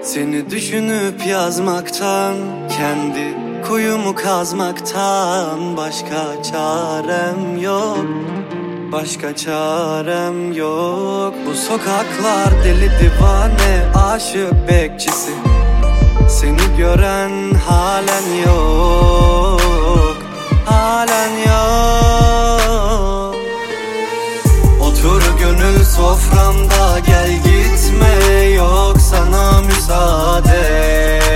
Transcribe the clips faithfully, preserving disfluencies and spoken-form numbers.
Seni düşünüp yazmaktan, kendi kuyumu kazmaktan başka çarem yok, başka çarem yok. Bu sokaklar deli divane, aşık bekçisi. Seni gören halen yok, halen yok. Otur gönül soframda, gel gitme, yok sana müsaade.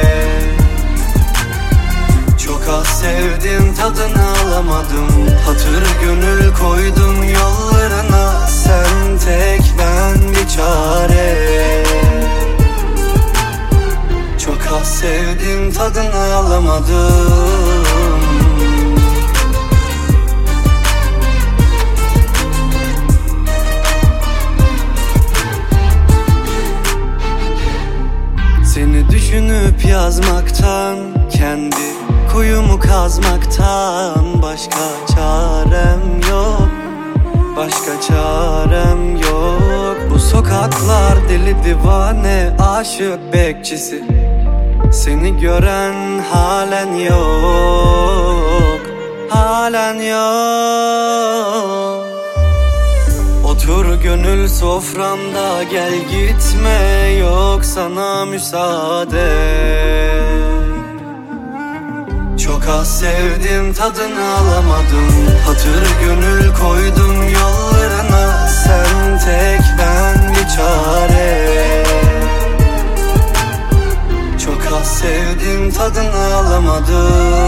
Çok az sevdim, tadını alamadım. Hatır gönül koydum yollarına, sen tek ben bir çare. Çok az sevdim, tadını alamadım. Seni düşünüp yazmaktan, kendi kuyumu kazmaktan başka çarem yok, başka çarem yok. Bu sokaklar deli divane, aşık bekçisi. Seni gören halen yok, halen yok. Otur gönül soframda, gel gitme, yok sana müsaade. Çok az sevdim, tadını alamadım. Hatır gönül koydum yollarına, sen tek ben bir çare. Çok az sevdim, tadını alamadım.